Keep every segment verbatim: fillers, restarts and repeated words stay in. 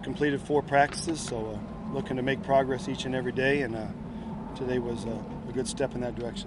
just completed four practices, so uh, looking to make progress each and every day, and uh, today was uh, a good step in that direction.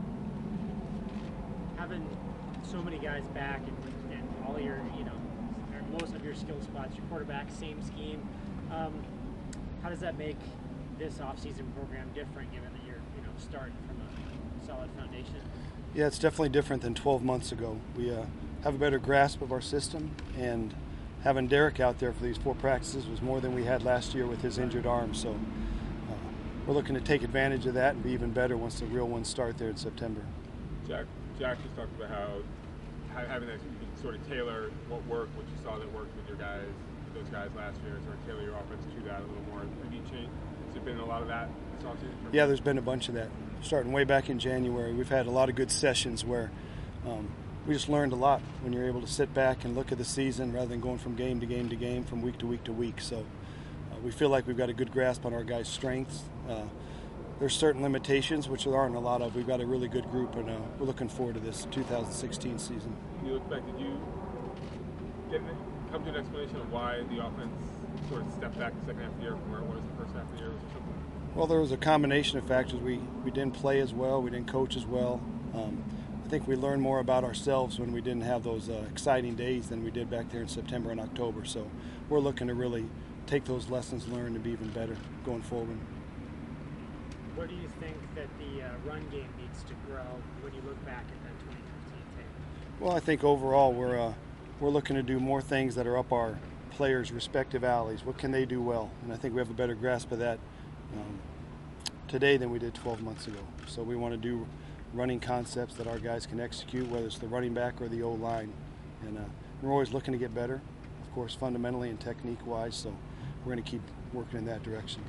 Having so many guys back and, and all your, you know, most of your skill spots, your quarterback, same scheme, um, how does that make this offseason program different, given that you're, you know, starting from a solid foundation? Yeah, it's definitely different than twelve months ago. We uh, have a better grasp of our system, and having Derek out there for these four practices was more than we had last year with his injured arm. So uh, we're looking to take advantage of that and be even better once the real ones start there in September. Jack, Jack just talked about how having that, you can sort of tailor what worked, what you saw that worked with your guys, with those guys last year, sort of tailor your offense to that a little more. Have you changed? Has there been a lot of that this offseason? Yeah, there's been a bunch of that. Starting way back in January, we've had a lot of good sessions where um, we just learned a lot when you're able to sit back and look at the season rather than going from game to game to game, from week to week to week. So uh, we feel like we've got a good grasp on our guys' strengths. Uh, there's certain limitations, which there aren't a lot of. We've got a really good group, and uh, we're looking forward to this two thousand sixteen season. When you look back, did you get come to an explanation of why the offense sort of stepped back the second half of the year from where it was the first half of the year? Was there something? Well, there was a combination of factors. We, we didn't play as well. We didn't coach as well. Um, I think we learned more about ourselves when we didn't have those uh, exciting days than we did back there in September and October. So we're looking to really take those lessons learned and be even better going forward. Where do you think that the uh, run game needs to grow when you look back at that twenty fifteen tape? Well, I think overall we're uh, we're looking to do more things that are up our players' respective alleys. What can they do well? And I think we have a better grasp of that um, today than we did twelve months ago. So we want to do running concepts that our guys can execute, whether it's the running back or the O-line. And uh, we're always looking to get better, of course, fundamentally and technique-wise. So we're going to keep working in that direction.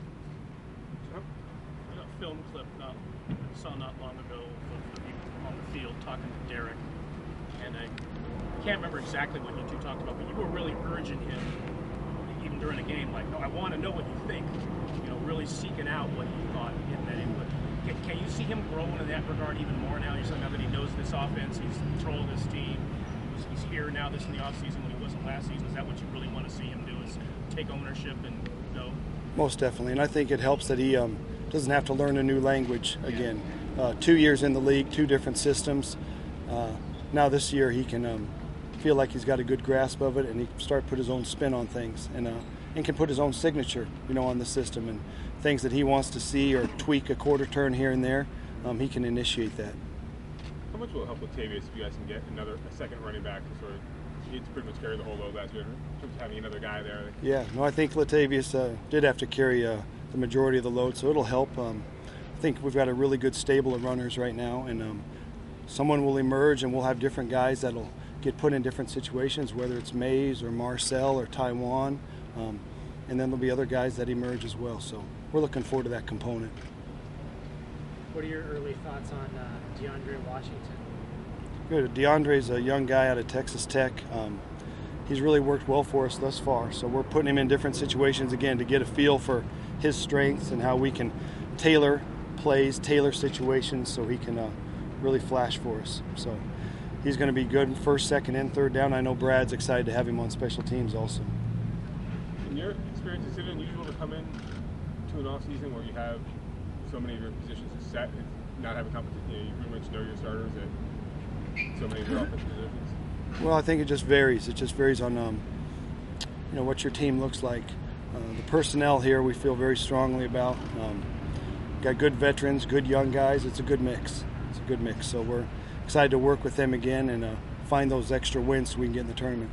A film clip not, I saw not long ago of you on the field talking to Derek, and I can't remember exactly what you two talked about, but you were really urging him, even during a game, like, no, I want to know what you think, you know, really seeking out what you thought in that input. Can, can you see him growing in that regard even more now? You're saying now that he knows this offense, he's controlling this team, he's, he's here now this in the offseason when he wasn't last season. Is that what you really want to see him do, is take ownership and go? Most definitely, and I think it helps that he um, doesn't have to learn a new language again. Uh, two years in the league, two different systems. Uh, now this year he can um, feel like he's got a good grasp of it, and he can start to put his own spin on things, and uh, and can put his own signature, you know, on the system, and things that he wants to see or tweak a quarter turn here and there. Um, he can initiate that. How much will it help Latavius if you guys can get another a second running back to sort of? He's pretty much carried the whole load last year in terms of having another guy there. Yeah, no, I think Latavius uh, did have to carry uh, the majority of the load, so it'll help. Um, I think we've got a really good stable of runners right now, and um, someone will emerge, and we'll have different guys that'll get put in different situations, whether it's Mays or Marcel or Taiwan, um, and then there'll be other guys that emerge as well. So we're looking forward to that component. What are your early thoughts on uh, DeAndre Washington? Good. DeAndre's a young guy out of Texas Tech. Um, he's really worked well for us thus far, so we're putting him in different situations again to get a feel for his strengths and how we can tailor plays, tailor situations so he can uh, really flash for us. So he's going to be good first, second, and third down. I know Brad's excited to have him on special teams also. In your experience, is it unusual to come in to an off-season where you have so many of your positions set and not have a competition? You know, you pretty much know your starters at so many of your offensive positions? Well, I think it just varies. It just varies on um, you know, what your team looks like. Uh, the personnel here we feel very strongly about. Um, got good veterans, good young guys. It's a good mix. It's a good mix. So we're excited to work with them again and uh, find those extra wins so we can get in the tournament.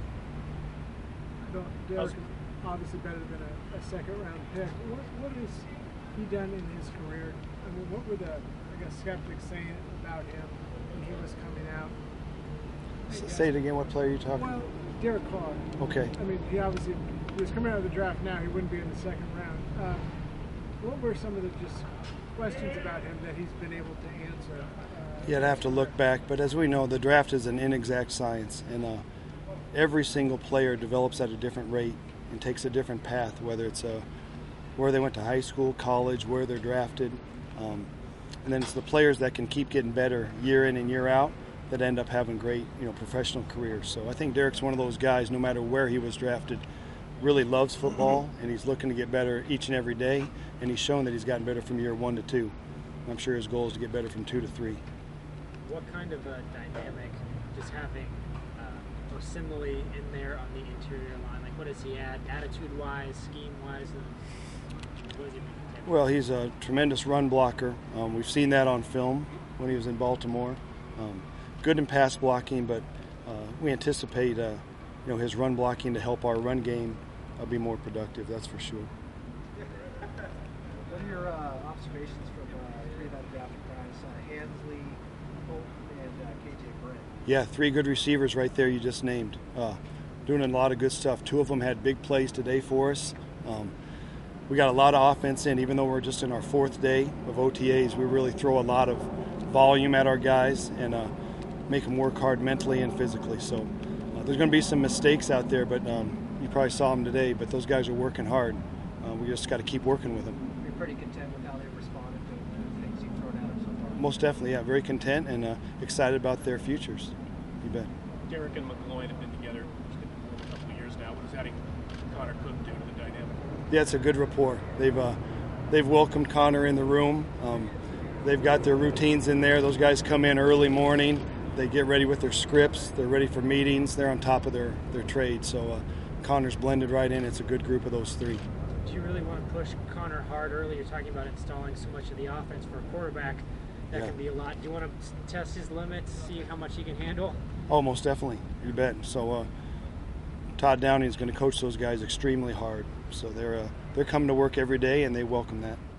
Derek is obviously better than a, a second-round pick. What, what has he done in his career? I mean, what were the, I guess, skeptics saying about him when he was coming out? S- say it again. What player are you talking well, about? Derek Carr. Okay. I mean, he obviously he was coming out of the draft now. He wouldn't be in the second round. Um, what were some of the just questions about him that he's been able to answer? Uh, yeah, I'd have to look back. But as we know, the draft is an inexact science, and uh, every single player develops at a different rate and takes a different path, whether it's uh, where they went to high school, college, where they're drafted. Um, and then it's the players that can keep getting better year in and year out that end up having great, you know, professional careers. So I think Derek's one of those guys, no matter where he was drafted, really loves football, and he's looking to get better each and every day, and he's shown that he's gotten better from year one to two. I'm sure his goal is to get better from two to three. What kind of a dynamic just having uh, Osinley in there on the interior line? Like, what does he add attitude-wise, scheme-wise? And what does he bring to the table? Well, he's a tremendous run blocker. Um, we've seen that on film when he was in Baltimore. Um, good in pass blocking, but uh, we anticipate uh, you know, his run blocking to help our run game uh, be more productive. That's for sure. What are your uh, observations from uh, three of that drafted guys, uh, Hansley, Holton, and uh, K J Brent? Yeah, three good receivers right there you just named. Uh, doing a lot of good stuff. Two of them had big plays today for us. Um, we got a lot of offense in, even though we're just in our fourth day of O T As. We really throw a lot of volume at our guys and uh, make them work hard mentally and physically. So uh, there's going to be some mistakes out there, but um, you probably saw them today. But those guys are working hard. Uh, we just got to keep working with them. You're pretty content with how they've responded to the things you've thrown at them so far? Most definitely, yeah. Very content and uh, excited about their futures. You bet. Derek and McGloin have been together for a couple of years now. What does adding Connor Cook do to the dynamic? Yeah, it's a good rapport. They've uh, they've welcomed Connor in the room. Um, they've got their routines in there. Those guys come in early morning. They get ready with their scripts. They're ready for meetings. They're on top of their, their trade. So uh, Connor's blended right in. It's a good group of those three. Do you really want to push Connor hard early? You're talking about installing so much of the offense for a quarterback. That Yeah. can be a lot. Do you want to test his limits, see how much he can handle? Oh, most definitely. You bet. So uh, Todd Downing is going to coach those guys extremely hard. So they're uh, they're coming to work every day, and they welcome that.